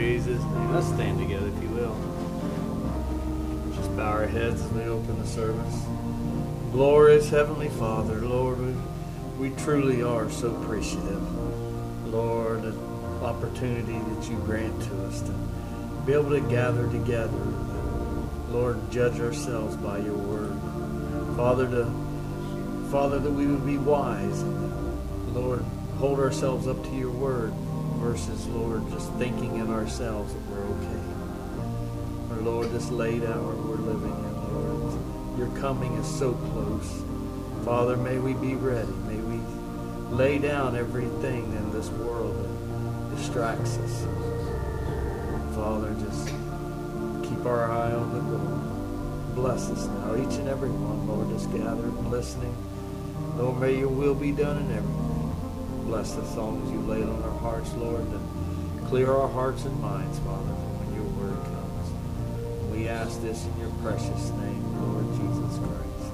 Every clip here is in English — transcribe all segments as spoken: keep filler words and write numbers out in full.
Praise His name. Let's stand together if you will. Just bow our heads as we open the service. Glorious Heavenly Father, Lord, we, we truly are so appreciative. Lord, the opportunity that you grant to us to be able to gather together. Lord, judge ourselves by your word. Father, to, Father, that we would be wise and, Lord, hold ourselves up to your word versus, Lord, just thinking in ourselves that we're okay. Or, Lord, this late hour we're living in, Lord, your coming is so close. Father, may we be ready. May we lay down everything in this world that distracts us. Father, just keep our eye on the goal. Bless us now, each and every one, Lord, just gathered and listening. Lord, may your will be done in everything. Bless the songs you laid on our hearts, Lord, and clear our hearts and minds, Father, for when your word comes. We ask this in your precious name, Lord Jesus Christ.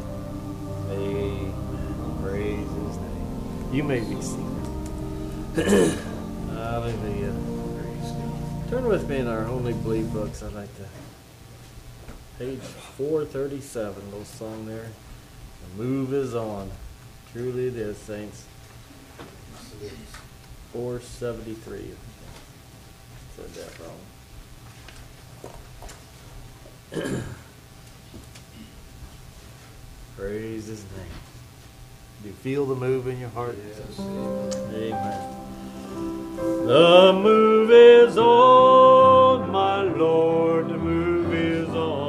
Amen. Praise his name. You may be seated. Hallelujah. Turn with me in our Only Believe books. I'd like to. Page four thirty-seven, little song there. The move is on. Truly it is, saints. four seventy-three. Said that wrong. Praise his name. Do you feel the move in your heart? Yes. Amen. The move is on, my Lord. The move is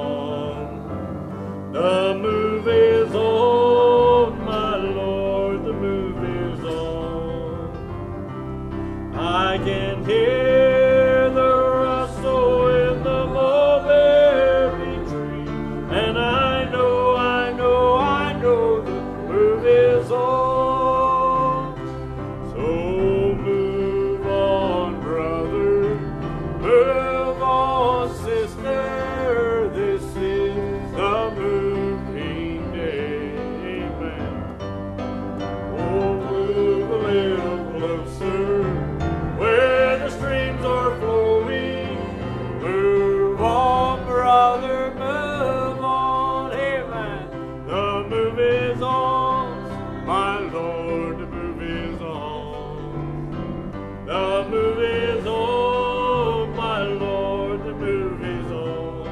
on. The move is on, my Lord. The move is on. I can hear the rustle in the mulberry tree, and I know, I know, I know the move is on. So move on, brother. Move on, sister. This is the moving day. Amen. Oh, move a little closer where the streams are flowing. Move on, brother. Move on. Amen. The move is on, my Lord. The move is on. The move is on, my Lord. The move is on.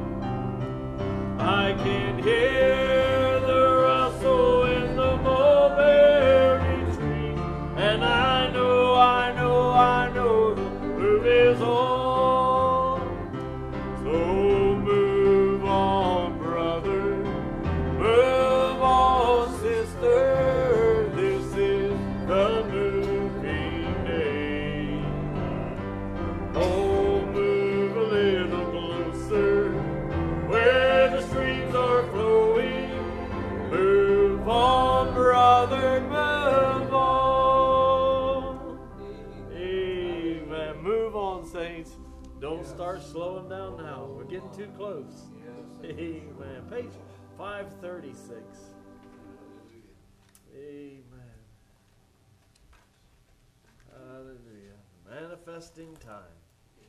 I can hear the rustle in the mulberry tree, and I know, I know, I know the move is on. So move on, brother. Move on, sister. This is the moving day. Oh, move a little closer where the streams are flowing. Move on, brother. Move on. Amen. Move on, saints. Don't start slowing down now. We're getting too close. Amen. Page five thirty-six. Amen. Hallelujah. Manifesting time.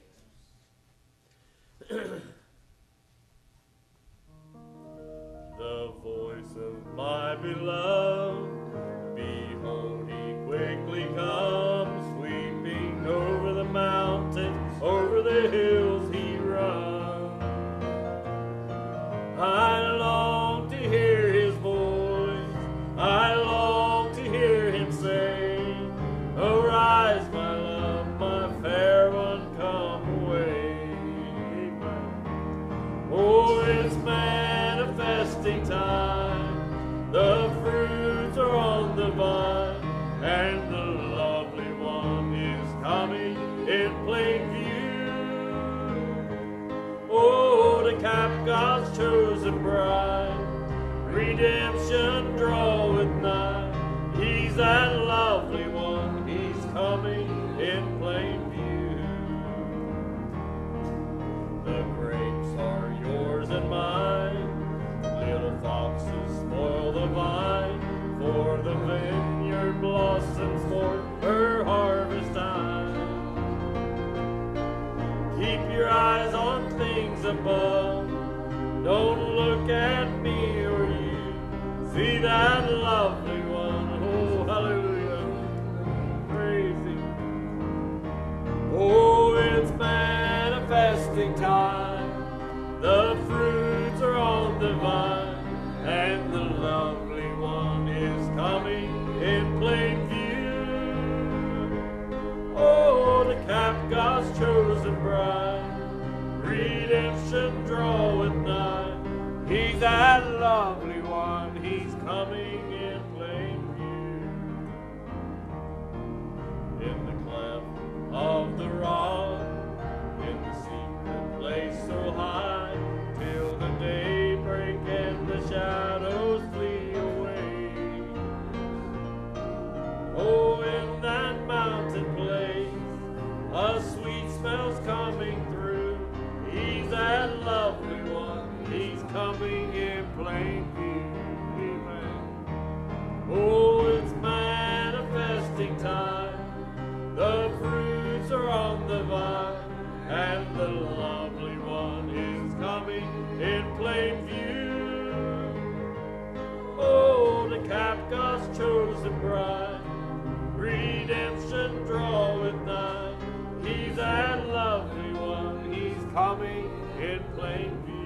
The voice of my beloved, behold, he quickly comes, sweeping over the mountains, over the hills he runs. I long to hear his voice, I long to hear him say, arise, my love, my fair one, come away. Oh, it's manifesting time, the fruits are on the vine, and the lovely one is coming in plain view. Oh, to cap God's chosen bride, redemption draweth nigh. He's that lovely one, he's coming in plain view. The grapes are yours and mine, little foxes spoil the vine, for the vineyard blossoms for her harvest time. Keep your eyes on things above. Don't look at me or you. See that lovely one. Oh, hallelujah. Praise Him. Oh, it's manifesting time. The fruits are on the vine, and the lovely one is coming in plain view. Oh, to cap God's chosen bride, redemption draweth nigh. He's that lovely one, He's coming in plain view. In the cleft of the rock, in the secret place so high, till the daybreak and the shadows flee away. Oh, in that mountain place, a sweet smell's coming through. He's that lovely one, He's coming in plain view. Amen. Oh, it's manifesting time. The fruits are on the vine, and the lovely one is coming in plain view. Oh, to cap God's chosen bride, redemption draweth nigh. He's that lovely one, He's coming in plain view.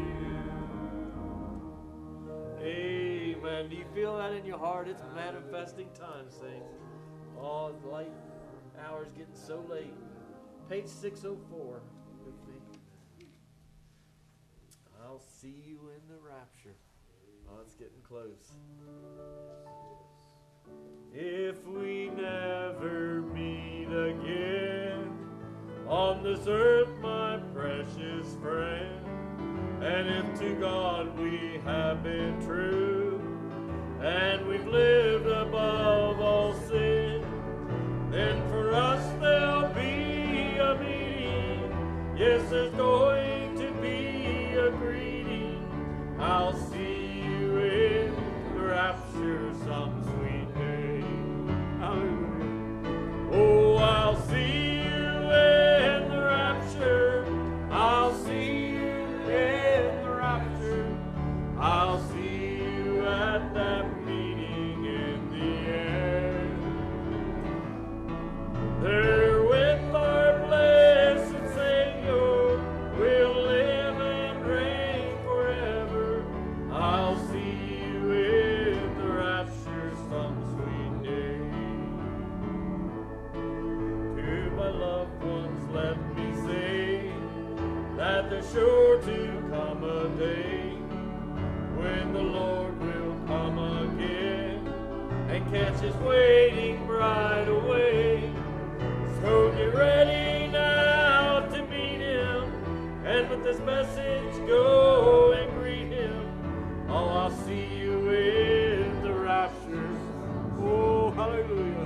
Amen. Do you feel that in your heart? It's manifesting time, saints. Oh, the light hour's getting so late. Page six oh four with me. I'll see you in the rapture. Oh, it's getting close. If we never meet again on this earth, my precious friend, and if to God we have been true, and we've lived above all sin, then for us there'll be a meeting. Yes, there's going to be a greeting. I'll see you in the rapture some sweet day. Hallelujah. Oh, I'll see you in the rapture. I'll see you in the rapture. I'll see you at that meeting in the air. There with our blessed Savior, we'll live and reign forever. I'll see you in the rapture some sweet day. To my loved ones let me say that there's sure to come a day when the Lord will come again and catch His waiting bride away. So get ready now to meet Him, and with this message go and greet Him. Oh, I'll see you in the rapture. Oh, hallelujah.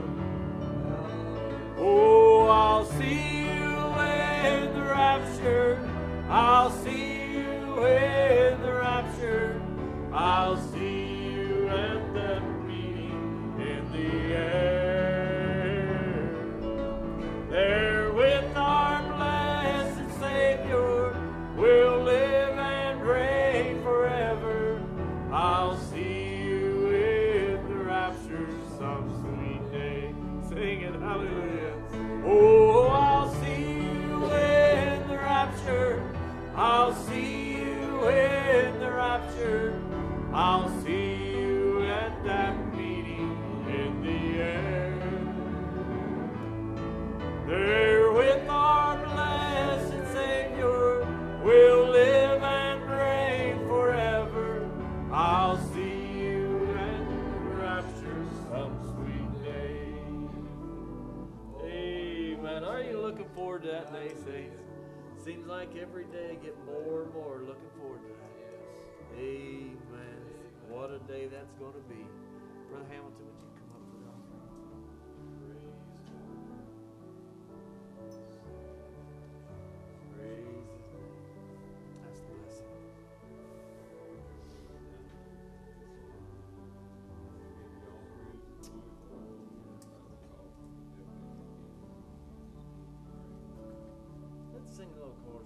Oh, I'll see you in the rapture. I'll see you in the rapture. I'll see you at that meeting in the air. There with our blessed Savior, we'll live and reign forever. I'll see you in the rapture some sweet day. Sing it, hallelujah. Oh, I'll see you in the rapture. I'll see you in the rapture. I'll see you at that meeting in the air. There with our blessed Savior, we'll live and reign forever. I'll see you at the rapture some sweet day. Amen. Are you looking forward to that day, saints? Seems like every day I get more and more looking forward to that. Amen. What a day that's going to be. Brother Hamilton, would you come up for the offering? Praise His name. That's the blessing. Let's sing a little chorus.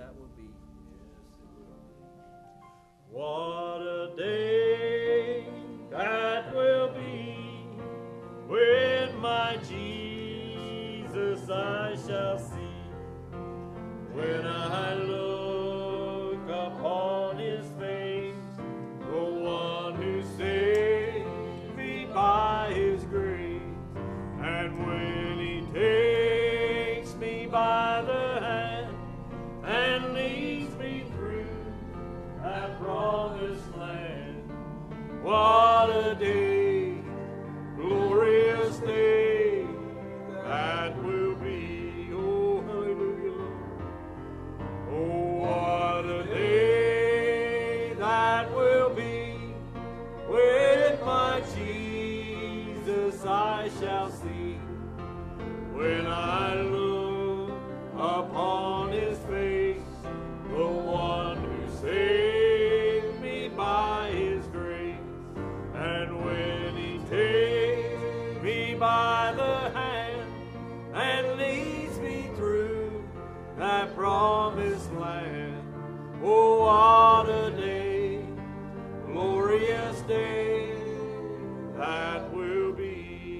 that will be. Yes, it will be. What a day that will be when my Jesus I shall see. When I look upon his face, the one who saved me by his grace, and when he takes me by the hand and leads me through that promised land, what a day, glorious day that will be. Oh, hallelujah, Lord. Oh, what a day that will be when my Jesus I shall see. When I look upon his face, the one who saved me by his grace, and when he takes me by the hand and leads me through that promised land, oh, what a day, glorious day that will be.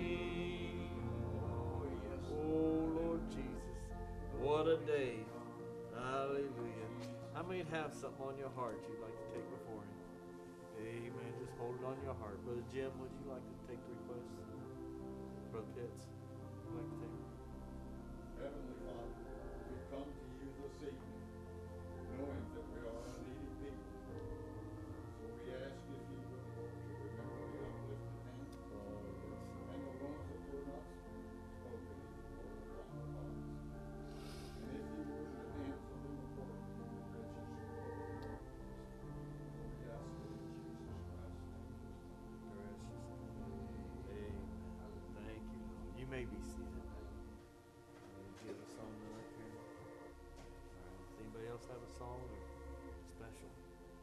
Oh, yes. Oh, Lord Jesus, what a day. Hallelujah. How many have something on your heart you'd like to take before him? Amen. Just hold it on your heart. Brother Jim, would you like to take the request? Brother Pitts, would you like to take it? Heavenly Father, we come to you this evening knowing that we are a needy people. So we ask if you would, Lord, to remember the uplifted hands Oh, yes. and the ones that were not spoken or upon the hearts. And if you would, to answer them according to your riches and glory. For we ask it in Jesus Christ's name. Gracious. Amen. Thank you, Lord. You may be seated. Give a song to up here. All right. Does anybody else have a song or special?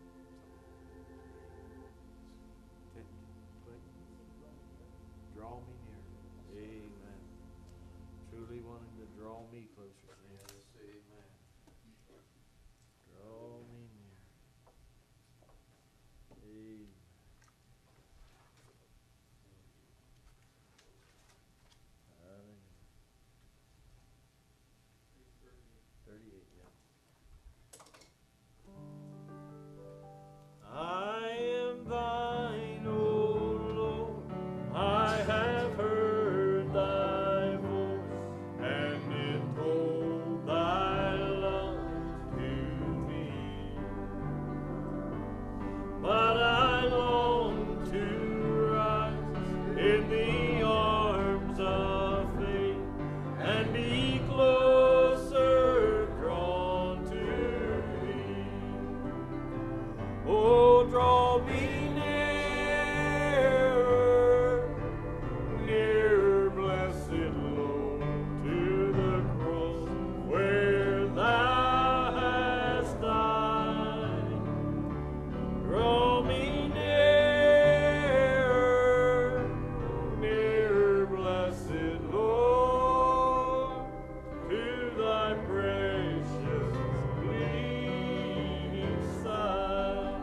Ten, quick. Draw me near. Amen. Truly wanting to draw me closer to him. Yes, amen. Draw me near. Amen. Hallelujah. thirty-eight, yeah. I am thine, O Lord, I have heard thy voice, and it told thy love to me. But I long to rise in the arms of faith and be closer drawn to thee. Oh, draw me nearer, nearer, blessed Lord, to the cross where thou hast died. Draw me nearer, nearer, blessed Lord, to thy precious bleeding side.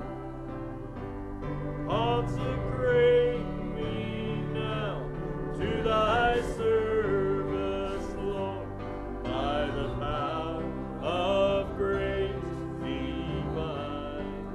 Consecrate me now to thy service, Lord, by the power of grace divine.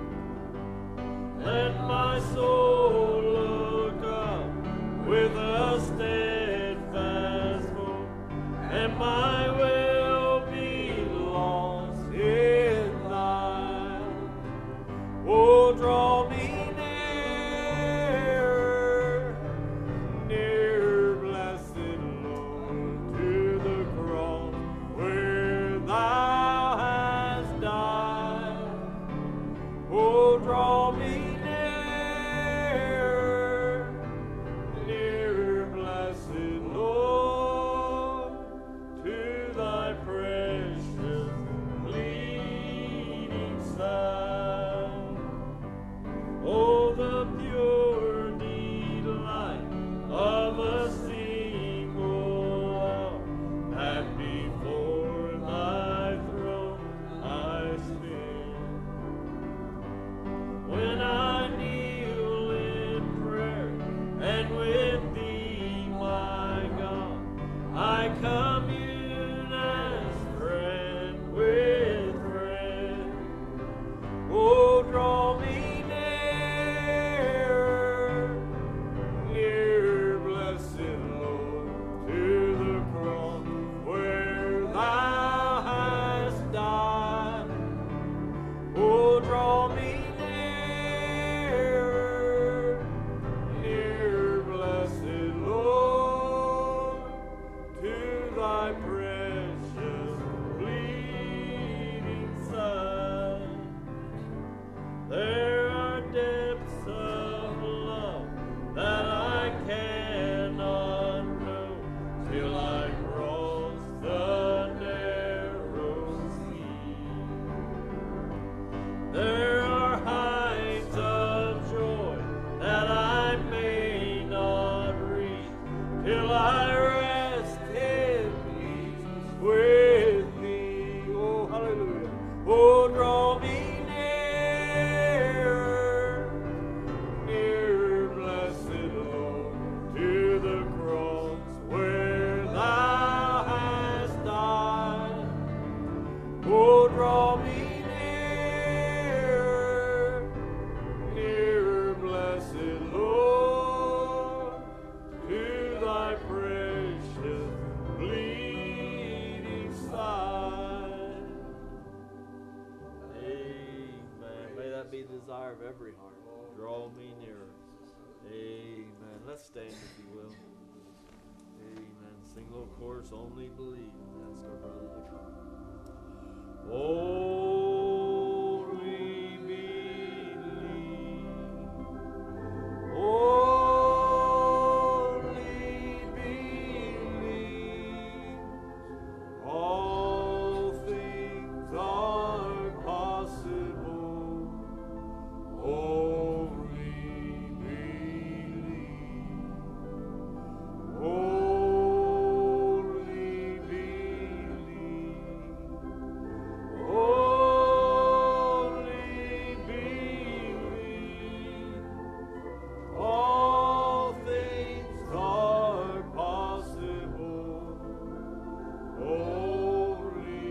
Let my soul look up with a steadfast hope, and my will be lost in thine. Oh, draw me nearer, nearer, blessed Lord, to the cross where thou hast died. Oh, draw me nearer, nearer, blessed Lord, to of every heart. Draw me nearer. Amen. Let's stand if you will. Amen. Sing a little chorus, Only Believe. Ask our brother to come. Only believe. Only believe. All things are possible. Only believe. Only believe. Only believe. All things are possible. Only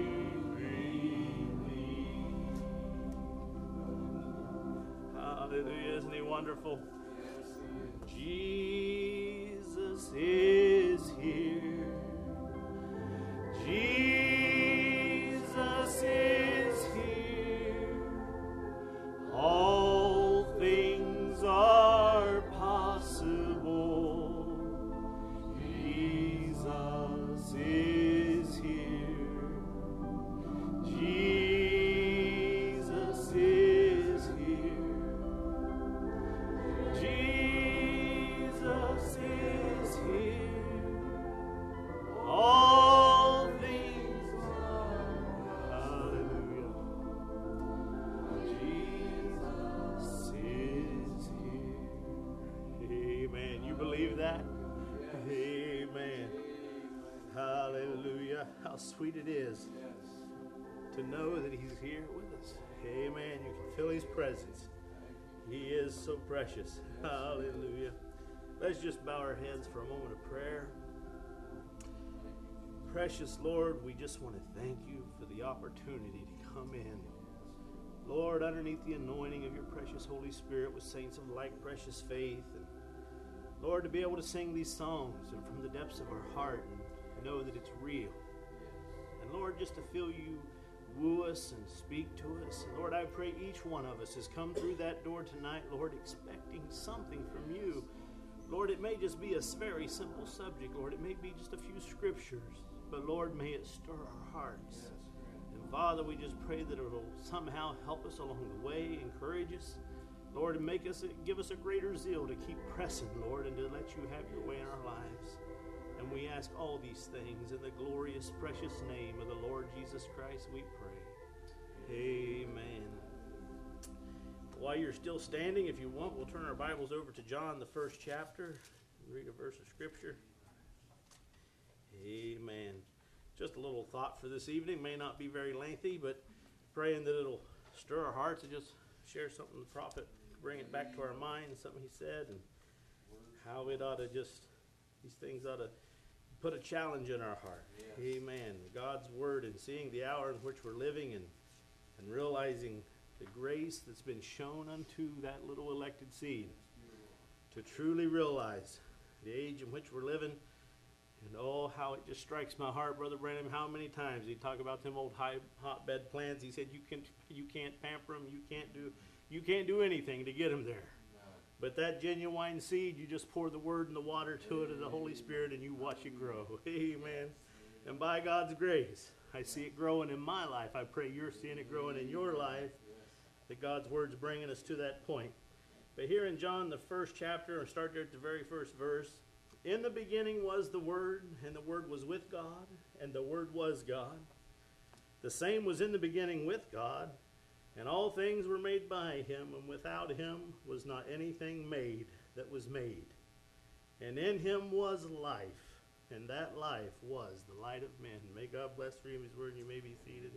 believe. Hallelujah. Isn't he wonderful? Jesus is here. Jesus is here. All things are possible. Jesus is here. Jesus is here. Jesus is here. All things are. Hallelujah. Jesus is here. Amen. You believe that? Amen. Hallelujah. How sweet it is to know that he's here with us. Amen. You can feel his presence. He is so precious. Hallelujah. Let's just bow our heads for a moment of prayer. Precious Lord, we just want to thank you for the opportunity to come in. Lord, underneath the anointing of your precious Holy Spirit with saints of like precious faith. And Lord, to be able to sing these songs and from the depths of our heart and know that it's real. And Lord, just to feel you woo us and speak to us. And Lord, I pray each one of us has come through that door tonight, Lord, expecting something from you. Lord, it may just be a very simple subject, Lord. It may be just a few scriptures. But Lord, may it stir our hearts. And Father, we just pray that it will somehow help us along the way, encourage us, Lord, and make us, give us a greater zeal to keep pressing, Lord, and to let you have your way in our lives. And we ask all these things in the glorious, precious name of the Lord Jesus Christ, we pray. Amen. While you're still standing, if you want, we'll turn our Bibles over to John, the first chapter, and read a verse of Scripture. Amen. Just a little thought for this evening. May not be very lengthy, but praying that it'll stir our hearts and just share something the prophet, bring it back to our minds, something he said, and how it ought to just, these things ought to put a challenge in our heart. Yes. Amen. God's word and seeing the hour in which we're living and, and realizing the grace that's been shown unto that little elected seed to truly realize the age in which we're living. And oh, how it just strikes my heart, Brother Branham, how many times he talk about them old high hotbed plants. He said you can you can't pamper them, you can't do you can't do anything to get them there. But that genuine seed, you just pour the word and the water to it of the Holy Spirit and you watch it grow. Amen. And by God's grace, I see it growing in my life. I pray you're seeing it growing in your life, that God's word's bringing us to that point. But here in John, the first chapter, or start there at the very first verse, in the beginning was the Word, and the Word was with God, and the Word was God. The same was in the beginning with God, and all things were made by him, and without him was not anything made that was made. And in him was life, and that life was the light of men. May God bless for you his word, and you may be seated.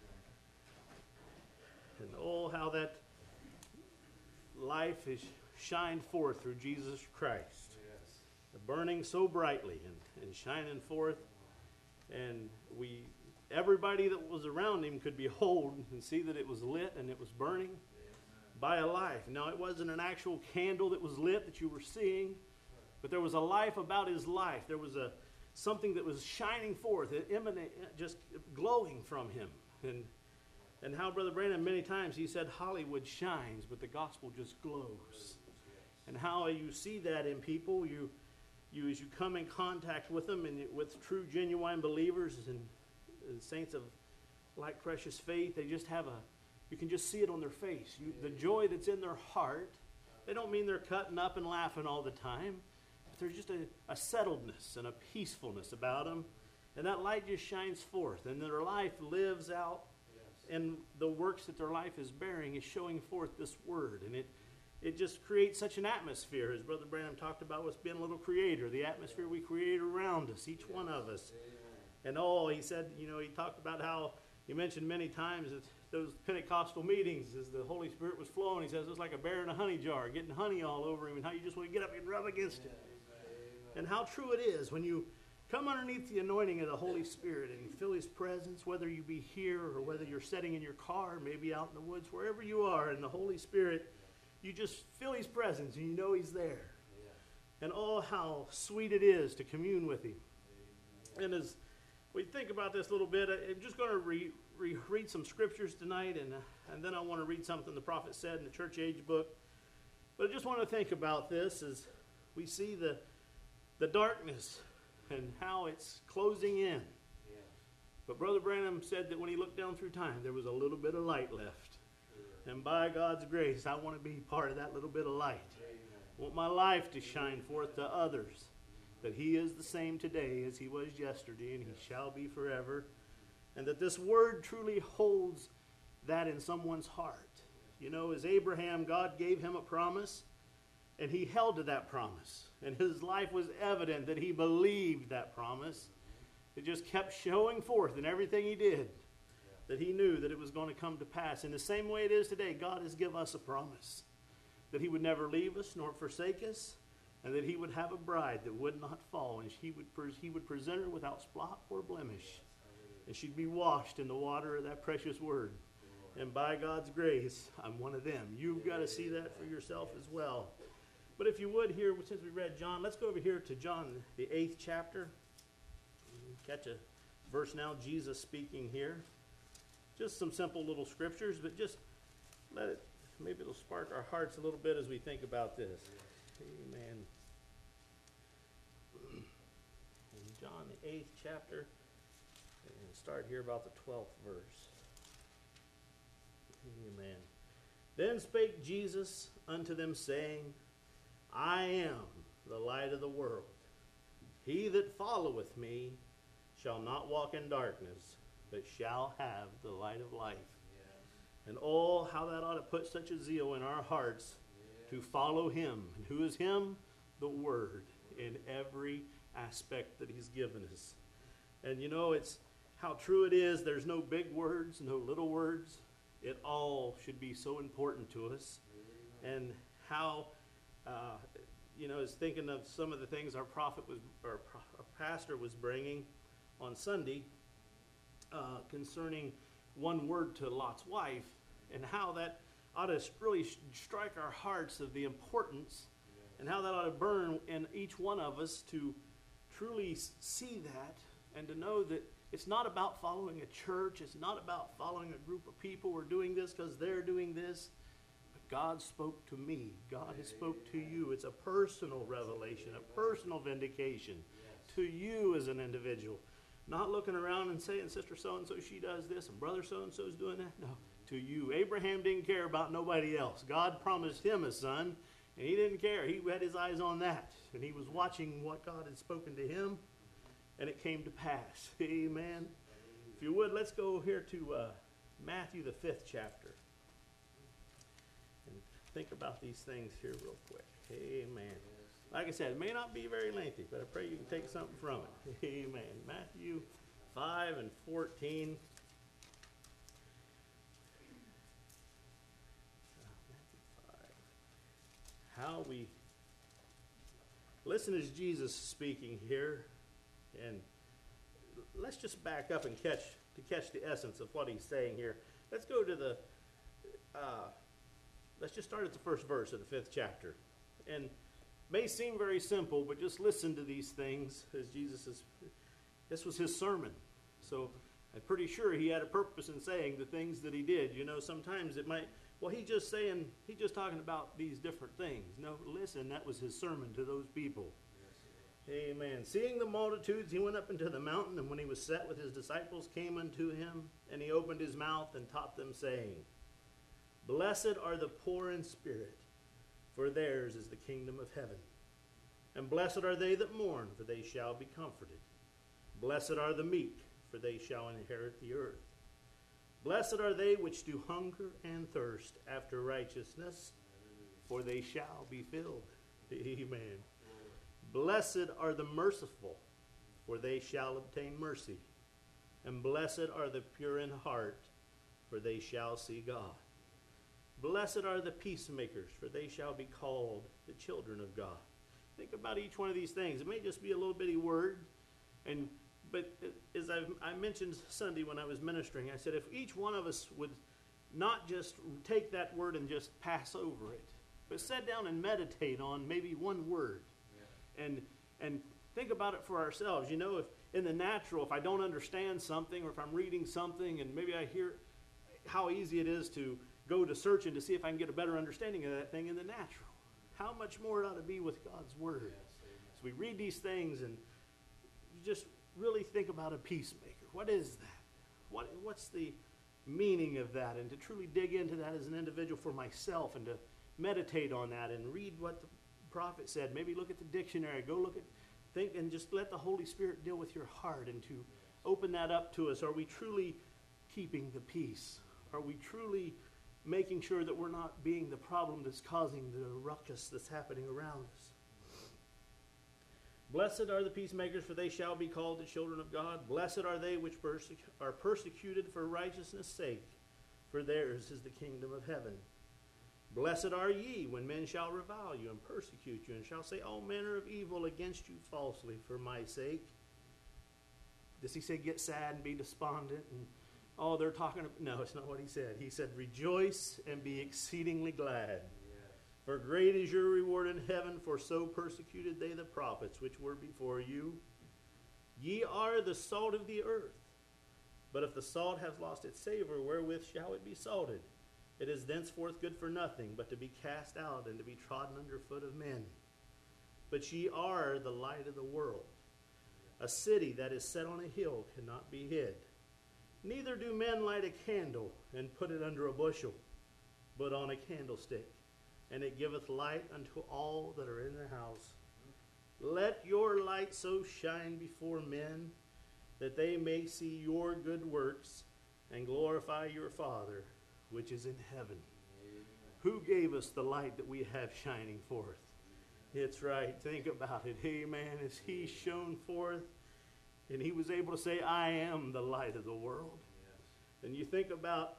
And oh, how that life is shined forth through Jesus Christ. Yes. Burning so brightly and, and shining forth. And we, everybody that was around him could behold and see that it was lit and it was burning by a life. Now, it wasn't an actual candle that was lit that you were seeing, but there was a life about his life. There was a something that was shining forth, it emanate, just glowing from him. And And how Brother Branham, many times, he said, Hollywood shines, but the gospel just glows. And how you see that in people, you, you as you come in contact with them, and with true, genuine believers and, and saints of like precious faith, they just have a, you can just see it on their face. You, the joy that's in their heart. They don't mean they're cutting up and laughing all the time. But there's just a, a settledness and a peacefulness about them. And that light just shines forth. And their life lives out. And the works that their life is bearing is showing forth this word. And it, it just creates such an atmosphere, as Brother Branham talked about with being a little creator. The atmosphere we create around us, each one of us. And oh, he said, you know, he talked about how, he mentioned many times that those Pentecostal meetings, as the Holy Spirit was flowing, he says it was like a bear in a honey jar, getting honey all over him, and how you just want to get up and rub against it. And how true it is when you come underneath the anointing of the Holy Spirit and you feel His presence, whether you be here or whether you're sitting in your car, maybe out in the woods, wherever you are, and the Holy Spirit, you just feel His presence and you know He's there. And oh, how sweet it is to commune with Him. And as we think about this a little bit, I'm just going to re, re, read some scriptures tonight, and, uh, and then I want to read something the prophet said in the Church Age book. But I just want to think about this as we see the, the darkness and how it's closing in. Yeah. But Brother Branham said that when he looked down through time, there was a little bit of light left. Yeah. And by God's grace, I want to be part of that little bit of light. Amen. I want my life to shine forth to others, that He is the same today as He was yesterday, and He shall be forever. And that this word truly holds that in someone's heart. You know, as Abraham, God gave him a promise, and he held to that promise. And his life was evident that he believed that promise. It just kept showing forth in everything he did that he knew that it was going to come to pass. In the same way it is today, God has given us a promise that He would never leave us nor forsake us, and that He would have a bride that would not fall, and he would, pre- he would present her without spot or blemish. And she'd be washed in the water of that precious word. And by God's grace, I'm one of them. You've got to see that for yourself as well. But if you would here, since we read John, let's go over here to John, the eighth chapter. Catch a verse now, Jesus speaking here. Just some simple little scriptures, but just let it, maybe it'll spark our hearts a little bit as we think about this. Amen. In John, the eighth chapter, and start here about the twelfth verse. Amen. Then spake Jesus unto them, saying, I am the light of the world. He that followeth me shall not walk in darkness, but shall have the light of life. Yes. And oh, how that ought to put such a zeal in our hearts, yes, to follow Him. And who is Him? The Word, in every aspect that He's given us. And you know, it's how true it is. There's no big words, no little words. It all should be so important to us. And how, uh, you know, I was thinking of some of the things our prophet was, or our pastor was bringing on Sunday uh, concerning one word to Lot's wife, and how that ought to really strike our hearts of the importance, and how that ought to burn in each one of us to truly see that, and to know that it's not about following a church. It's not about following a group of people who are doing this because they're doing this. But God spoke to me. God has spoke to you. It's a personal revelation, a personal vindication to you as an individual. Not looking around and saying, Sister so-and-so, she does this, and Brother so-and-so is doing that. No, to you. Abraham didn't care about nobody else. God promised him a son, and he didn't care. He had his eyes on that, and he was watching what God had spoken to him. And it came to pass. Amen. If you would, let's go here to uh, Matthew, the fifth chapter. And think about these things here real quick. Amen. Like I said, it may not be very lengthy, but I pray you can take something from it. Amen. Matthew five and fourteen. Matthew five. How we... Listen as Jesus is speaking here. And let's just back up and catch to catch the essence of what he's saying here. Let's go to the, uh, let's just start at the first verse of the fifth chapter. And it may seem very simple, but just listen to these things as Jesus is, this was his sermon. So I'm pretty sure he had a purpose in saying the things that he did. You know, sometimes it might, well, he's just saying, he's just talking about these different things. No, listen, that was his sermon to those people. Amen. Seeing the multitudes, he went up into the mountain, and when he was set with his disciples, came unto him, and he opened his mouth and taught them, saying, Blessed are the poor in spirit, for theirs is the kingdom of heaven. And blessed are they that mourn, for they shall be comforted. Blessed are the meek, for they shall inherit the earth. Blessed are they which do hunger and thirst after righteousness, for they shall be filled. Amen. Blessed are the merciful, for they shall obtain mercy. And blessed are the pure in heart, for they shall see God. Blessed are the peacemakers, for they shall be called the children of God. Think about each one of these things. It may just be a little bitty word, and but as I've, I mentioned Sunday when I was ministering, I said if each one of us would not just take that word and just pass over it, but sit down and meditate on maybe one word. And and think about it for ourselves. You know, if in the natural, if I don't understand something, or if I'm reading something and maybe I hear how easy it is to go to searching to see if I can get a better understanding of that thing in the natural. How much more it ought to be with God's Word. So we read these things and you just really think about a peacemaker. What is that? What What's the meaning of that? And to truly dig into that as an individual for myself and to meditate on that and read what the prophet said. Maybe look at the dictionary, go look at, think, and just let the Holy Spirit deal with your heart and to open that up to us. Are we truly keeping the peace? Are we truly making sure that we're not being the problem that's causing the ruckus that's happening around us? Blessed are the peacemakers, for they shall be called the children of God. Blessed are they which perse- are persecuted for righteousness' sake, for theirs is the kingdom of heaven. Blessed are ye when men shall revile you and persecute you, and shall say all manner of evil against you falsely for my sake. Does he say get sad and be despondent and oh, they're talking about... No, it's not what he said. He said rejoice and be exceedingly glad. Yes. For great is your reward in heaven, for so persecuted they the prophets which were before you. Ye are the salt of the earth. But if the salt hath lost its savor, wherewith shall it be salted? It is thenceforth good for nothing, but to be cast out and to be trodden under foot of men. But ye are the light of the world. A city that is set on a hill cannot be hid. Neither do men light a candle and put it under a bushel, but on a candlestick, and it giveth light unto all that are in the house. Let your light so shine before men, that they may see your good works, and glorify your Father which is in heaven. Amen. Who gave us the light that we have shining forth? It's right. Think about it. Amen. As he shone forth, and he was able to say, I am the light of the world. Yes. And you think about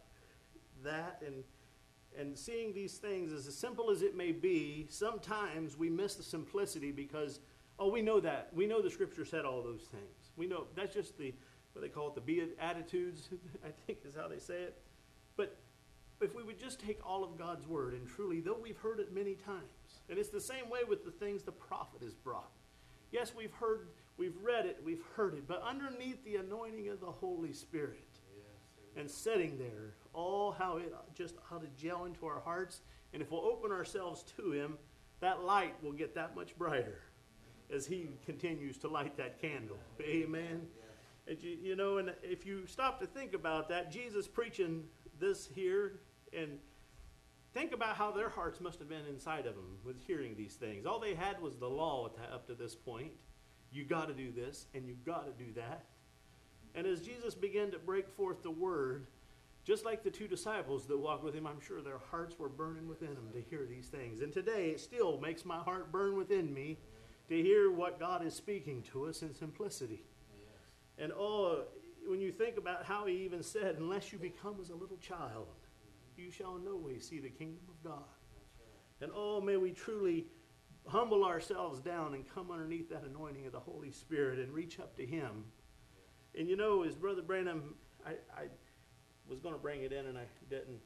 that and and seeing these things, as simple as it may be, sometimes we miss the simplicity because, oh, we know that. We know the Scripture said all those things. We know that's just the, what they call it, the Beatitudes, I think is how they say it. But if we would just take all of God's Word, and truly, though we've heard it many times, and it's the same way with the things the prophet has brought. Yes, we've heard, we've read it, we've heard it, but underneath the anointing of the Holy Spirit, yes, and sitting there, all how it just how to gel into our hearts, and if we'll open ourselves to Him, that light will get that much brighter as He continues to light that candle. Amen. And you, you know, and if you stop to think about that, Jesus preaching this here, and think about how their hearts must have been inside of them with hearing these things. All they had was the law up to this point. You got to do this, and you got to do that. And as Jesus began to break forth the word, just like the two disciples that walked with him, I'm sure their hearts were burning within them to hear these things. And today, it still makes my heart burn within me to hear what God is speaking to us in simplicity. And oh, when you think about how he even said, unless you become as a little child, you shall in no way see the kingdom of God. And oh, may we truly humble ourselves down and come underneath that anointing of the Holy Spirit and reach up to Him. And you know, as Brother Branham, I, I was going to bring it in and I didn't.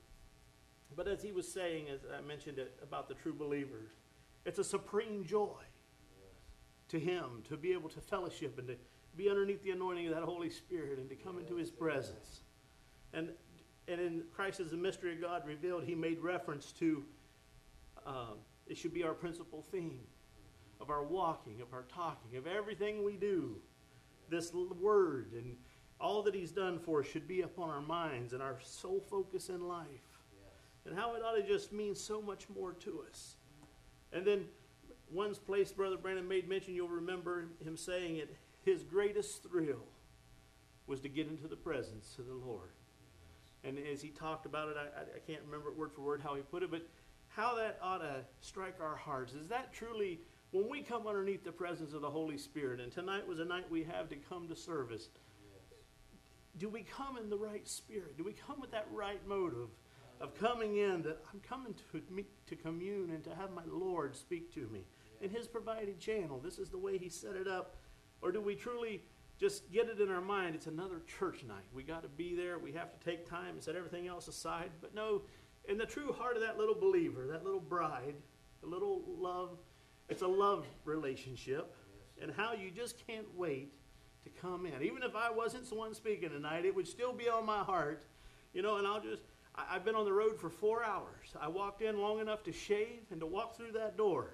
But as he was saying, as I mentioned it about the true believer, it's a supreme joy to him to be able to fellowship and to be underneath the anointing of that Holy Spirit and to come into His presence. And and in Christ as the mystery of God revealed, He made reference to uh, it should be our principal theme of our walking, of our talking, of everything we do. This word and all that He's done for us should be upon our minds and our sole focus in life. Yes. And how it ought to just mean so much more to us. And then one place Brother Brandon made mention, you'll remember him saying it, his greatest thrill was to get into the presence of the Lord. And as he talked about it, I, I can't remember word for word how he put it, but how that ought to strike our hearts. Is that truly, when we come underneath the presence of the Holy Spirit, and tonight was a night we have to come to service, yes. Do we come in the right spirit? Do we come with that right motive of coming in, that I'm coming to meet, to commune and to have my Lord speak to me in His provided channel? This is the way He set it up. Or do we truly just get it in our mind, it's another church night. We got to be there. We have to take time and set everything else aside. But no, in the true heart of that little believer, that little bride, a little love, it's a love relationship. Yes. And how you just can't wait to come in. Even if I wasn't the one speaking tonight, it would still be on my heart. You know, and I'll just, I, I've been on the road for four hours. I walked in long enough to shave and to walk through that door.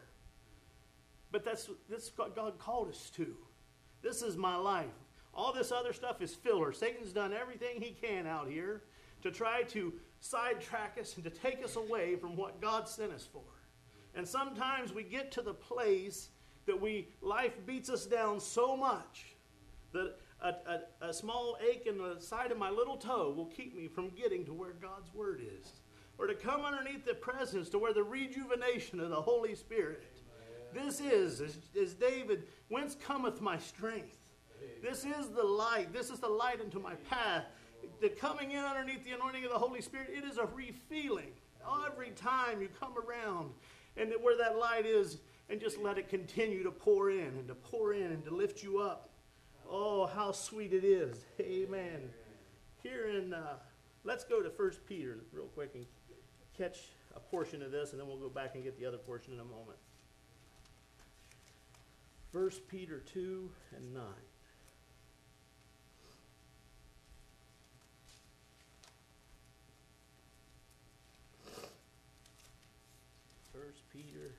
But that's, that's what God called us to. This is my life. All this other stuff is filler. Satan's done everything he can out here to try to sidetrack us and to take us away from what God sent us for. And sometimes we get to the place that we life beats us down so much that a, a, a small ache in the side of my little toe will keep me from getting to where God's Word is. Or to come underneath the presence to where the rejuvenation of the Holy Spirit. This is, as, as David, whence cometh my strength? This is the light. This is the light into my path. The coming in underneath the anointing of the Holy Spirit, it is a refilling. Every time you come around and where that light is, and just let it continue to pour in and to pour in and to lift you up. Oh, how sweet it is. Amen. Here in, uh, let's go to First Peter real quick and catch a portion of this, and then we'll go back and get the other portion in a moment. First Peter two and nine. First Peter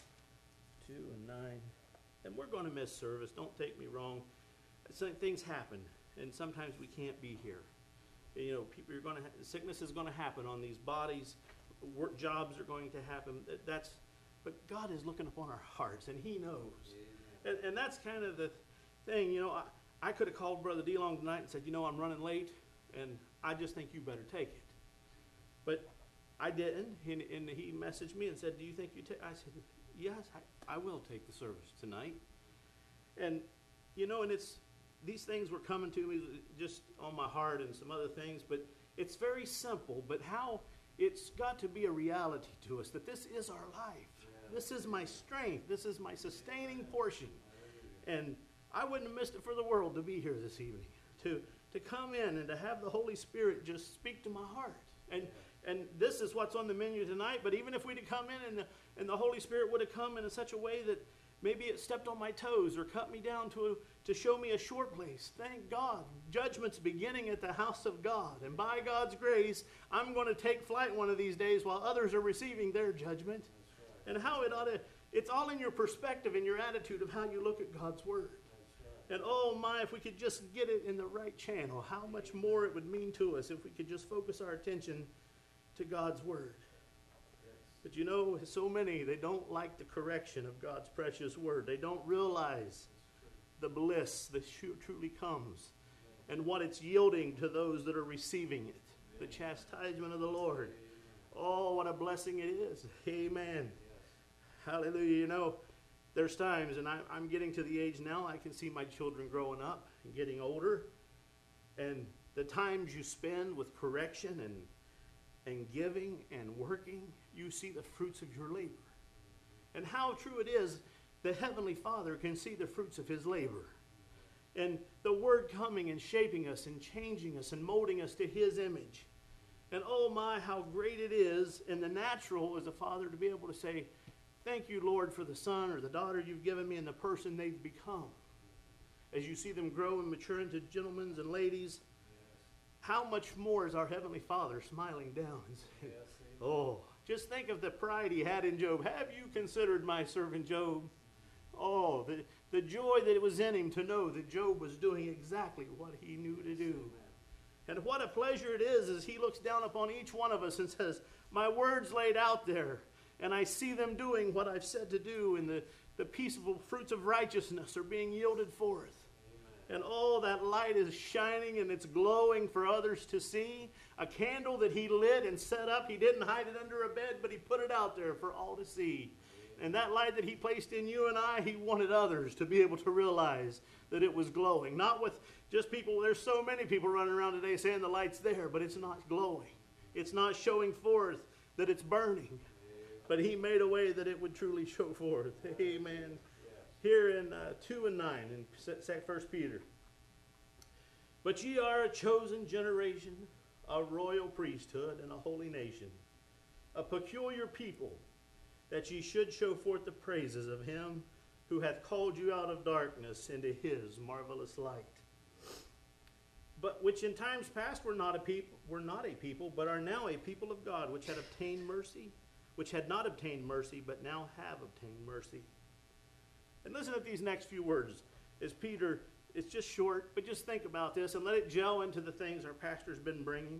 two and nine. And we're going to miss service. Don't take me wrong. Some things happen, and sometimes we can't be here. You know, people are going to ha- sickness is going to happen on these bodies. Work jobs are going to happen. That's, but God is looking upon our hearts, and He knows. And, and that's kind of the thing. You know, I, I could have called Brother DeLong tonight and said, you know, I'm running late, and I just think you better take it. But I didn't, and, and he messaged me and said, do you think you take? I said, yes, I, I will take the service tonight. And, you know, and it's, these things were coming to me just on my heart and some other things, but it's very simple, but how it's got to be a reality to us that this is our life. Yeah. This is my strength. This is my sustaining portion. And I wouldn't have missed it for the world to be here this evening, to, to come in and to have the Holy Spirit just speak to my heart. And and this is what's on the menu tonight, but even if we'd have come in and the, and the Holy Spirit would have come in such a way that maybe it stepped on my toes or cut me down to, to show me a short place. Thank God. Judgment's beginning at the house of God. And by God's grace, I'm going to take flight one of these days while others are receiving their judgment. Right. And how it ought to, it's all in your perspective and your attitude of how you look at God's Word. Right. And oh my, if we could just get it in the right channel, how much more it would mean to us if we could just focus our attention to God's Word. But you know, so many, they don't like the correction of God's precious Word. They don't realize the bliss that truly comes and what it's yielding to those that are receiving it. The chastisement of the Lord. Oh, what a blessing it is. Amen. Hallelujah. You know, there's times, and I, I'm getting to the age now, I can see my children growing up and getting older. And the times you spend with correction and and giving and working, you see the fruits of your labor. And how true it is, the Heavenly Father can see the fruits of His labor. And the Word coming and shaping us and changing us and molding us to His image. And oh my, how great it is in the natural as a father to be able to say, thank you, Lord, for the son or the daughter you've given me and the person they've become. as you see them grow and mature into gentlemen and ladies, how much more is our Heavenly Father smiling down and saying, oh, just think of the pride he had in Job. Have you considered my servant Job? Oh, the, the joy that it was in him to know that Job was doing exactly what he knew to do. And what a pleasure it is as he looks down upon each one of us and says, my word's laid out there, and I see them doing what I've said to do, and the, the peaceful fruits of righteousness are being yielded forth. And all that light is shining and it's glowing for others to see. A candle that he lit and set up, he didn't hide it under a bed, but he put it out there for all to see. And that light that he placed in you and I, he wanted others to be able to realize that it was glowing. Not with just people, there's so many people running around today saying the light's there, but it's not glowing. It's not showing forth that it's burning. But he made a way that it would truly show forth. Amen. Here in uh, two and nine in First Peter. But ye are a chosen generation, a royal priesthood, and a holy nation, a peculiar people, that ye should show forth the praises of him who hath called you out of darkness into his marvelous light. But which in times past were not a people, were not a people, but are now a people of God, which had obtained mercy, which had not obtained mercy, but now have obtained mercy. And listen to these next few words. As Peter, it's just short, but just think about this and let it gel into the things our pastor's been bringing.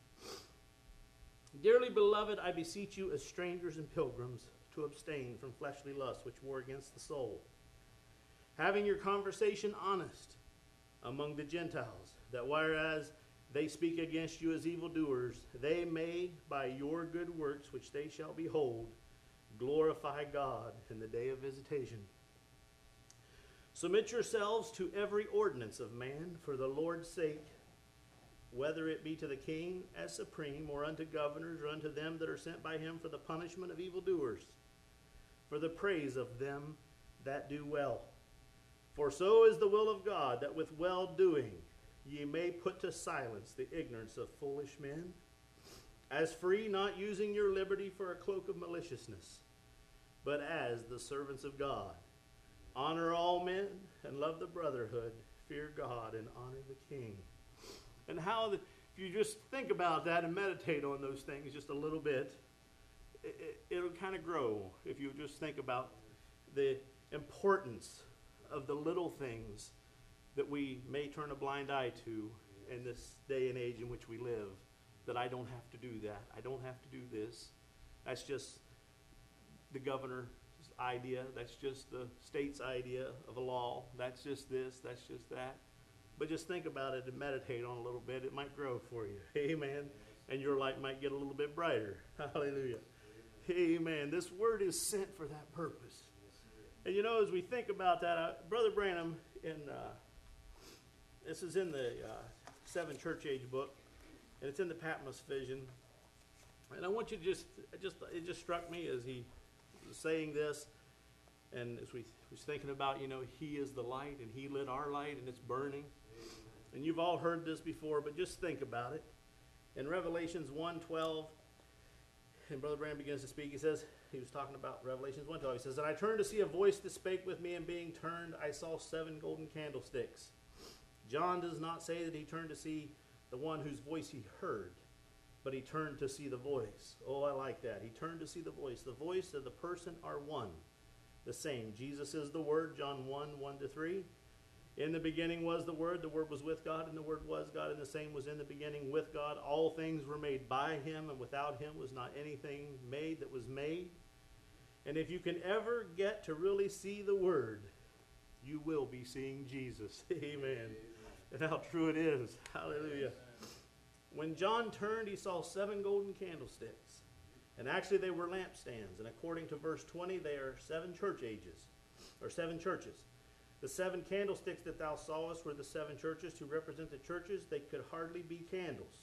Dearly beloved, I beseech you as strangers and pilgrims to abstain from fleshly lusts which war against the soul, having your conversation honest among the Gentiles, that whereas they speak against you as evildoers, they may, by your good works which they shall behold, glorify God in the day of visitation. Submit yourselves to every ordinance of man for the Lord's sake, whether it be to the king as supreme, or unto governors, or unto them that are sent by him for the punishment of evildoers, for the praise of them that do well. For so is the will of God, that with well-doing ye may put to silence the ignorance of foolish men, as free, not using your liberty for a cloak of maliciousness, but as the servants of God. Honor all men and love the brotherhood. Fear God and honor the king. And how, the, if you just think about that and meditate on those things just a little bit, it, it, it'll kind of grow if you just think about the importance of the little things that we may turn a blind eye to in this day and age in which we live. That I don't have to do that. I don't have to do this. That's just the governor's idea. That's just the state's idea of a law. That's just this. That's just that. But just think about it and meditate on it a little bit. It might grow for you. Amen. And your light might get a little bit brighter. Hallelujah. Amen. This word is sent for that purpose. And you know, as we think about that, uh, Brother Branham, in uh, this is in the uh, Seven Church Age book, and it's in the Patmos Vision. And I want you to just, it just, it just struck me as he was saying this, and as we was thinking about, you know, he is the light, and he lit our light, and it's burning. And you've all heard this before, but just think about it. In Revelations one twelve, and Brother Branham begins to speak, he says, he was talking about Revelations one twelve, he says, and I turned to see a voice that spake with me, and being turned, I saw seven golden candlesticks. John does not say that he turned to see the one whose voice he heard, but he turned to see the voice. Oh, I like that. He turned to see the voice. The voice of the person are one, the same. Jesus is the Word, John one, one to three. In the beginning was the Word, the Word was with God, and the Word was God, and the same was in the beginning with God. All things were made by him, and without him was not anything made that was made. And if you can ever get to really see the Word, you will be seeing Jesus. Amen. Amen. And how true it is. Hallelujah. When John turned, he saw seven golden candlesticks. And actually they were lampstands. And according to verse twenty, they are seven church ages, or seven churches. The seven candlesticks that thou sawest were the seven churches to represent the churches. They could hardly be candles.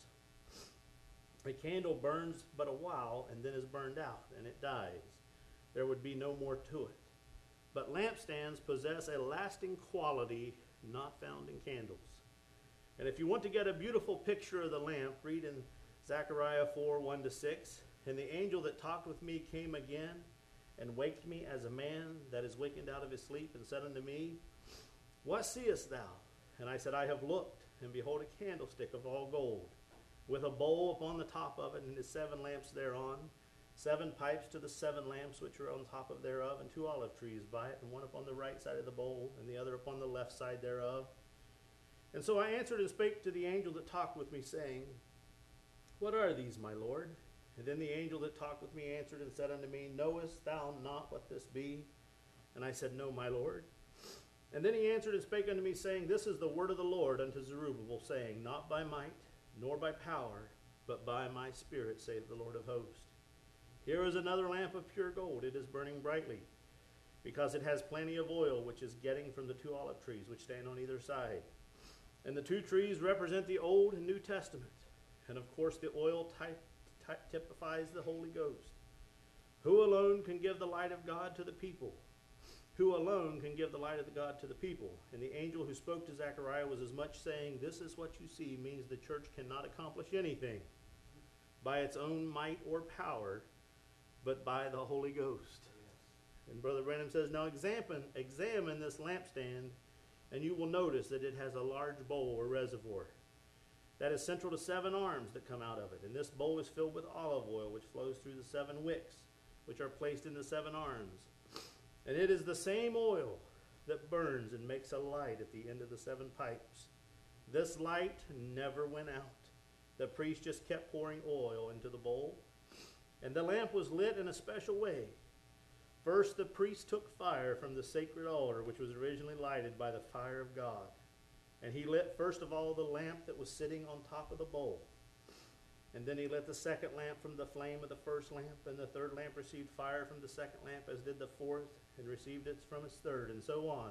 A candle burns but a while and then is burned out, and it dies. There would be no more to it. But lampstands possess a lasting quality not found in candles. And if you want to get a beautiful picture of the lamp, read in Zechariah four, one to six. And the angel that talked with me came again, and waked me as a man that is wakened out of his sleep, and said unto me, What seest thou? And I said, I have looked, and behold a candlestick of all gold, with a bowl upon the top of it, and the seven lamps thereon, seven pipes to the seven lamps which are on top of thereof, and two olive trees by it, and one upon the right side of the bowl, and the other upon the left side thereof. And so I answered and spake to the angel that talked with me, saying, What are these, my Lord? And then the angel that talked with me answered and said unto me, Knowest thou not what this be? And I said, No, my Lord. And then he answered and spake unto me, saying, This is the word of the Lord unto Zerubbabel, saying, Not by might, nor by power, but by my spirit, saith the Lord of hosts. Here is another lamp of pure gold. It is burning brightly, because it has plenty of oil, which is getting from the two olive trees, which stand on either side. And the two trees represent the Old and New Testament. And of course the oil type, type, typifies the Holy Ghost. Who alone can give the light of God to the people? Who alone can give the light of the God to the people? And the angel who spoke to Zechariah was as much saying, This is what you see, means the church cannot accomplish anything by its own might or power, but by the Holy Ghost. Yes. And Brother Branham says, Now examine, examine this lampstand, and you will notice that it has a large bowl or reservoir that is central to seven arms that come out of it. And this bowl is filled with olive oil, which flows through the seven wicks, which are placed in the seven arms. And it is the same oil that burns and makes a light at the end of the seven pipes. This light never went out. The priest just kept pouring oil into the bowl. And the lamp was lit in a special way. First, the priest took fire from the sacred altar, which was originally lighted by the fire of God. And he lit, first of all, the lamp that was sitting on top of the bowl. And then he lit the second lamp from the flame of the first lamp, and the third lamp received fire from the second lamp, as did the fourth, and received it from its third, and so on,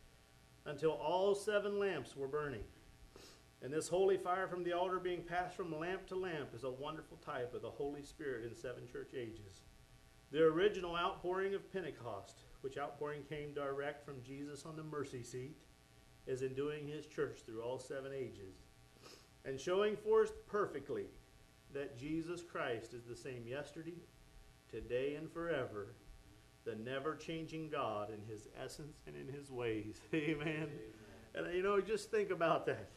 until all seven lamps were burning. And this holy fire from the altar being passed from lamp to lamp is a wonderful type of the Holy Spirit in seven church ages. The original outpouring of Pentecost, which outpouring came direct from Jesus on the mercy seat, is enduing his church through all seven ages, and showing forth perfectly that Jesus Christ is the same yesterday, today, and forever, the never-changing God in his essence and in his ways. Amen. Amen. And you know, just think about that.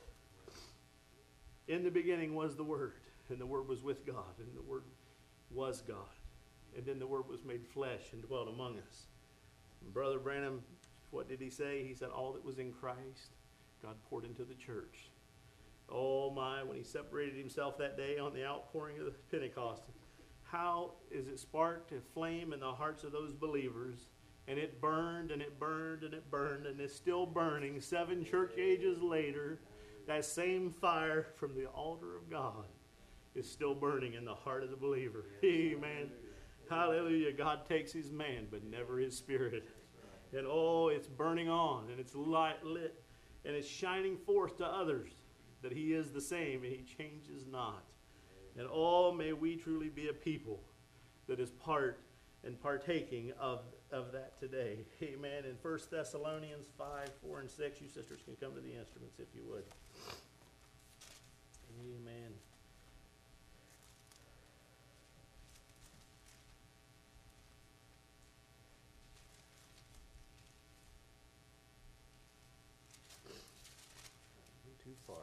In the beginning was the Word, and the Word was with God, and the Word was God. And then the Word was made flesh and dwelt among us. And Brother Branham, what did he say? He said, all that was in Christ, God poured into the church. Oh my, when he separated himself that day on the outpouring of the Pentecost, how is it sparked a flame in the hearts of those believers? And it burned and it burned and it burned and it's still burning. Seven church ages later, that same fire from the altar of God is still burning in the heart of the believer. Amen. Hallelujah. God takes his man, but never his spirit. And oh, it's burning on and it's light lit and it's shining forth to others that he is the same and he changes not. And oh, may we truly be a people that is part and partaking of, of that today. Amen. In First Thessalonians five, four, and six, you sisters can come to the instruments if you would. Amen. Too far.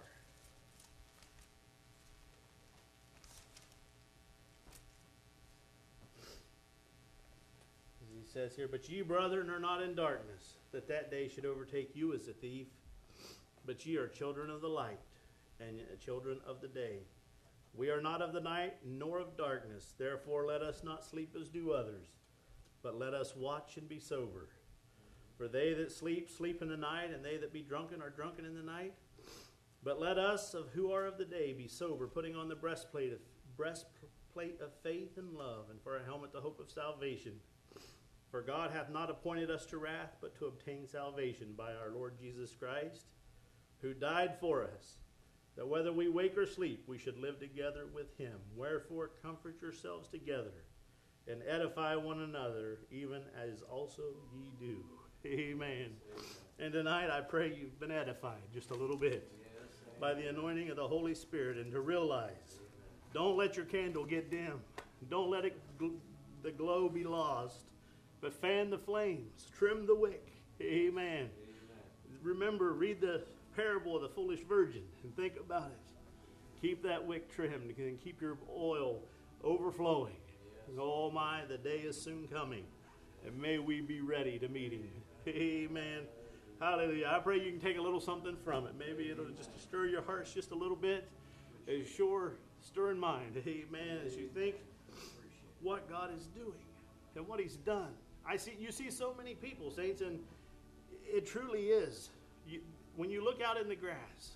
He says here, but ye, brethren, are not in darkness, that that day should overtake you as a thief. But ye are children of the light, and children of the day. We are not of the night, nor of darkness. Therefore let us not sleep as do others, but let us watch and be sober. For they that sleep, sleep in the night, and they that be drunken are drunken in the night. But let us, of who are of the day, be sober, putting on the breastplate of, breastplate of faith and love, and for a helmet the hope of salvation. For God hath not appointed us to wrath, but to obtain salvation by our Lord Jesus Christ, who died for us, that whether we wake or sleep, we should live together with him. Wherefore comfort yourselves together, and edify one another, even as also ye do. Amen. Amen. And tonight I pray you've been edified just a little bit by the anointing of the Holy Spirit, and to realize, don't let your candle get dim. Don't let it gl- the glow be lost, but fan the flames, trim the wick. Amen. Amen. remember, read the parable of the foolish virgin and think about it. Keep that wick trimmed and keep your oil overflowing. Oh my, the day is soon coming. And may we be ready to meet him. Amen. Hallelujah. I pray you can take a little something from it. Maybe it'll just stir your hearts just a little bit. It's sure stirring mind. Amen. As you think what God is doing and what he's done. I see you see so many people, saints, and it truly is. You, when you look out in the grass,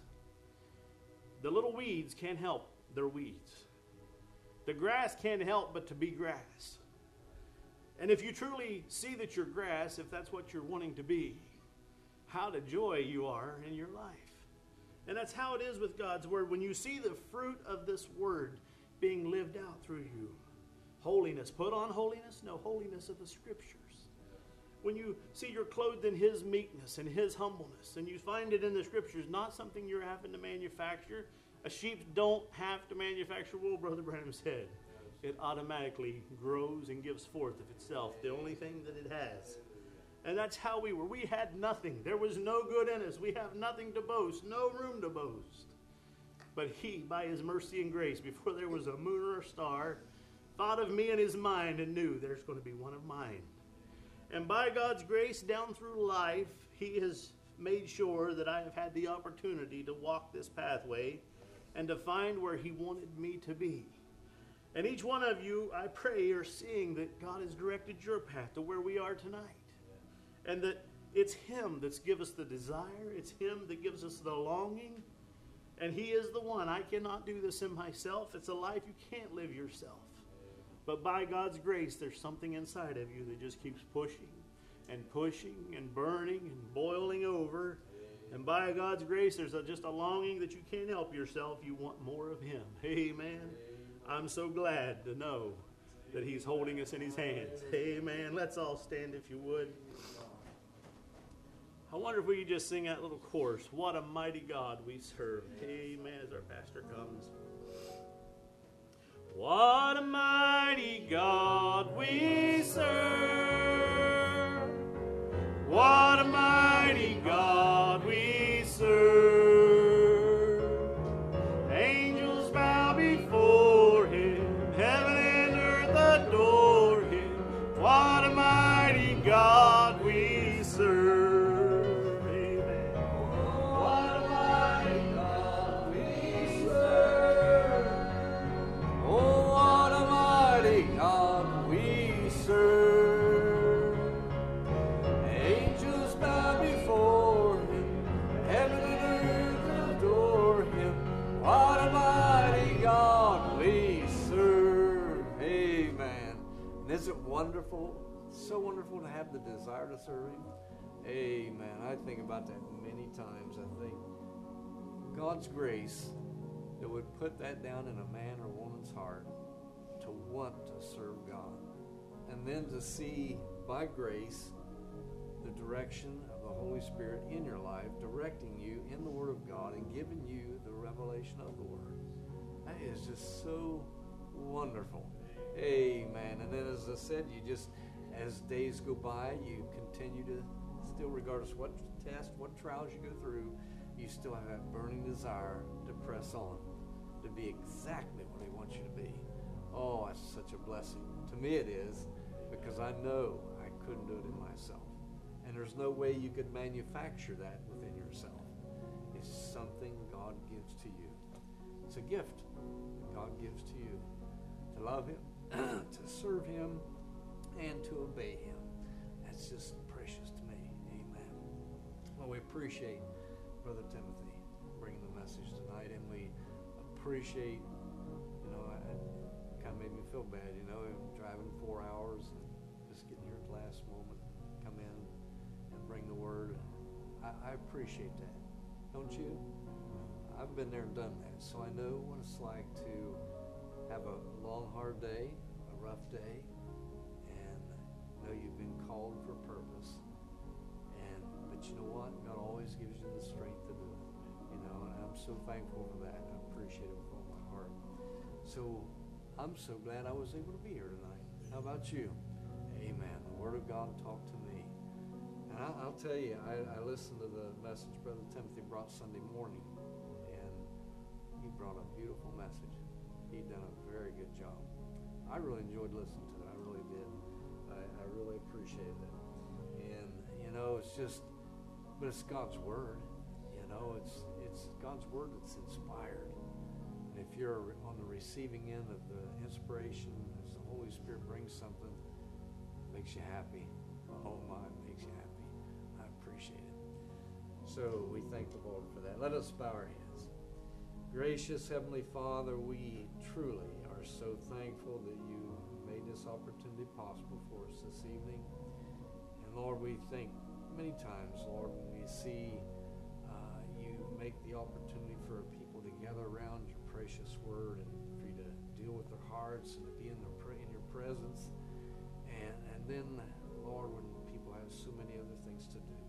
the little weeds can't help their weeds. The grass can't help but to be grass. And if you truly see that you're grass, if that's what you're wanting to be, how the joy you are in your life. And that's how it is with God's word. When you see the fruit of this word being lived out through you, holiness, put on holiness, no, holiness of the scriptures. When you see you're clothed in his meekness and his humbleness, and you find it in the scriptures, not something you're having to manufacture. A sheep don't have to manufacture wool, Brother Branham said. It automatically grows and gives forth of itself the only thing that it has. And that's how we were. We had nothing. There was no good in us. We have nothing to boast, no room to boast. But he, by his mercy and grace, before there was a moon or a star, thought of me in his mind and knew there's going to be one of mine. And by God's grace, down through life, he has made sure that I have had the opportunity to walk this pathway and to find where he wanted me to be. And each one of you, I pray, are seeing that God has directed your path to where we are tonight. And that it's him that's given us the desire. It's him that gives us the longing. And he is the one. I cannot do this in myself. It's a life you can't live yourself. But by God's grace, there's something inside of you that just keeps pushing and pushing and burning and boiling over. And by God's grace, there's a, just a longing that you can't help yourself. You want more of him. Amen. I'm so glad to know that he's holding us in his hands. Amen. Let's all stand if you would. I wonder if we could just sing that little chorus. What a mighty God we serve. Amen. As our pastor comes. What a mighty God we serve. What a mighty God we serve. Angels bow before him. Heaven and earth adore him. What a mighty God we serve. Is it wonderful? So wonderful to have the desire to serve him. Amen. I think about that many times. I think God's grace that would put that down in a man or woman's heart to want to serve God. And then to see, by grace, the direction of the Holy Spirit in your life, directing you in the Word of God and giving you the revelation of the Word. That is just so wonderful. Amen. And then, as I said, you just, as days go by, you continue to still, regardless what test, what trials you go through, you still have that burning desire to press on, to be exactly what he wants you to be. Oh, that's such a blessing. To me it is, because I know I couldn't do it in myself. And there's no way you could manufacture that within yourself. It's something God gives to you. It's a gift that God gives to you to love him, to serve him, and to obey him. That's just precious to me. Amen. Well, we appreciate Brother Timothy bringing the message tonight, and we appreciate, you know, it kind of made me feel bad, you know, driving four hours and just getting here at the last moment, come in and bring the word. I, I appreciate that. Don't you? I've been there and done that, so I know what it's like to have a long, hard day, a rough day, and know you've been called for a purpose. And but you know what? God always gives you the strength to do it. You know, and I'm so thankful for that. I appreciate it with all my heart. So I'm so glad I was able to be here tonight. How about you? Amen. The Word of God talked to me. And I, I'll tell you, I, I listened to the message Brother Timothy brought Sunday morning, and he brought a beautiful message. He done a very good job. I really enjoyed listening to it. I really did. I, I really appreciated it. And, you know, it's just, but it's God's Word. You know, it's it's God's Word that's inspired. And if you're on the receiving end of the inspiration, as the Holy Spirit brings something, it makes you happy. Oh my, it makes you happy. I appreciate it. So we thank the Lord for that. Let us bow our heads. Gracious Heavenly Father, we truly are so thankful that you made this opportunity possible for us this evening. And Lord, we think many times, Lord, when we see uh, you make the opportunity for people to gather around your precious word and for you to deal with their hearts and to be in, their pre- in your presence. And, and then, Lord, when people have so many other things to do.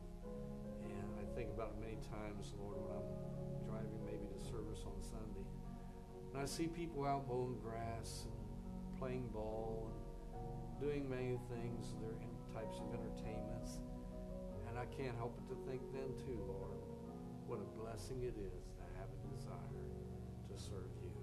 And I think about it many times, Lord, when I'm driving maybe to service on Sunday. And I see people out mowing grass and playing ball and doing many things. They're in types of entertainments. And I can't help but to think then too, Lord, what a blessing it is to have a desire to serve you.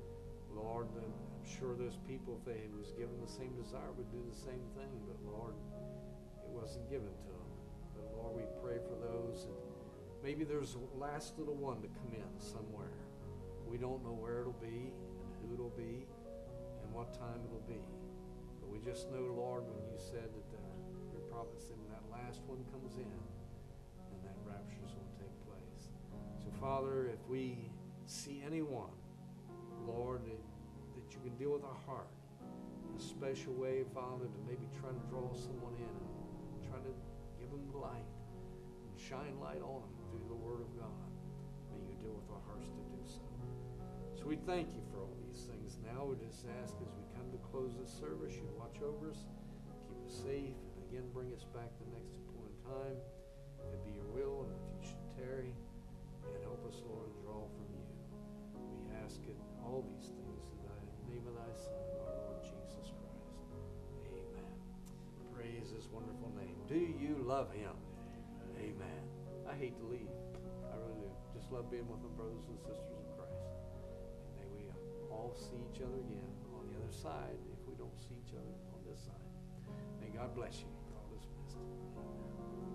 Lord, I'm sure those people, if they was given the same desire, would do the same thing. But Lord, it wasn't given to them. But Lord, we pray for those. And maybe there's a last little one to come in somewhere. We don't know where it'll be and who it'll be and what time it'll be. But we just know, Lord, when you said that uh, your prophet said when that last one comes in, then that rapture's going to take place. So, Father, if we see anyone, Lord, that, that you can deal with our heart in a special way, Father, to maybe try to draw someone in and try to give them the light and shine light on them through the Word of God. May you deal with our hearts to do so. So we thank you for all these things. Now we just ask as we come to close this service, you watch over us, keep us safe, and again bring us back the next point in time. If it be your will, and if you should tarry, and help us, Lord, to draw from you. We ask it, all these things in the name of thy Son, our Lord Jesus Christ. Amen. Praise his wonderful name. Do you love him? Amen. Amen. I hate to leave. I really do. Just love being with my brothers and sisters in Christ. And may we all see each other again on the other side if we don't see each other on this side. May God bless you. You're all dismissed. Amen.